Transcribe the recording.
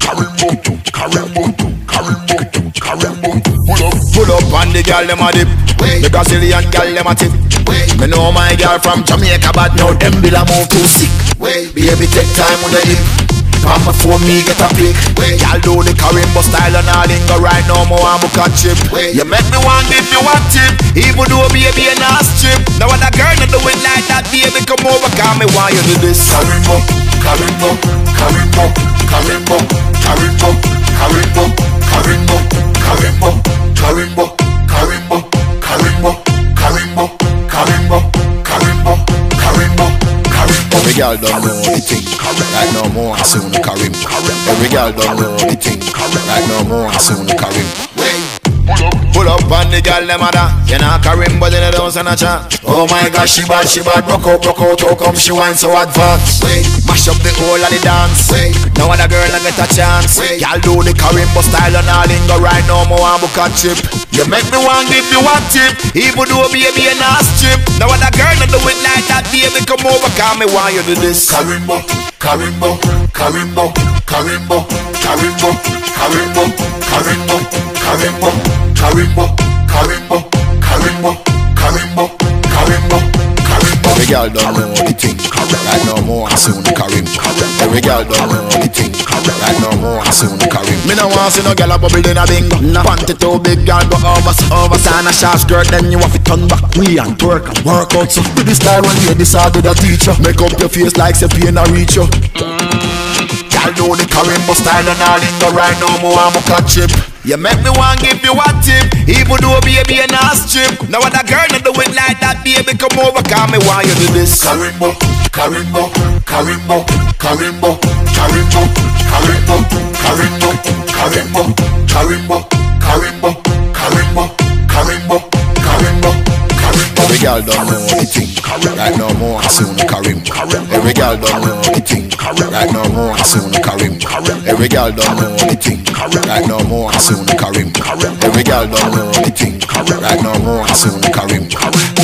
Pull up on the girl them a dip. The Brazilian girl them a tip. Me know my girl from Jamaica, but now them bill a move too sick. Baby take time with the dip. On my phone me get a pic. Y'all do the Karimbo style and all lingo right now. More I'm a chip. You make me want give you one tip. Even though baby a nice chip. Now when a girl not do it like that, baby come over, cause me want you do this. Karimbo, Karimbo, Karimbo, Karimbo, Karimbo, Karimbo, Karimbo, Karimbo, Karimbo, Karimbo, Karimbo, Karimbo, Karimbo, Karimbo, Karimbo, Karimbo. Every girl don't know the thing. Right now more I soon Karim. Every girl don't know the thing. Right now more I soon Karim. Pull up on the girl them a dance. You know Karim but they don't stand a chance. Oh my gosh she bad, broke out, how come she whine so advanced? Mash up the whole of the dance. No other girl not get a chance. Y'all do the Karimbo style and all lingo right now more I'm book a chip. You make me want give you one tip. Even though baby a nice chip. No other girl not do it like that, baby come over, cause me want you do this. Karimbo, Karimbo, Karimbo, Karimbo, Karimbo, Karimbo, Karimbo, Karimbo, Karimbo, Karimbo, Karimbo, Karimbo, Karimbo, Karimbo. Every girl don't know the thing. Right now more I soon Karim. Every girl don't know the thing. Right now more I soon Karim. Me no want see no girl a bubble in a bingo. Panty too big, girl go over, a short skirt, then you have to turn back. We and twerk and work out. So do this style when you decide to the teacher. Make up your face like say pain a reach you. Y'all do the Karimbo style and all in the right now more I'm a catch chip. You make me want give you one tip. Even though baby a nice chip. Now when a girl not do it like that, baby come over, cause me want you do this. Karimbo, Karimbo, Karimbo, Karimbo, Karimbo, Karimbo, Karimbo, Karimbo, Karimbo, Karimbo, Karimbo, Karimbo, Karimbo, Karimbo. Every girl don't know the thing. Right now more I soon Karim. Every girl don't know the thing. Right now more I soon Karim. Every girl don't know the thing. Right now more I soon Karim. Every girl don't know the thing. Right now more I soon Karim.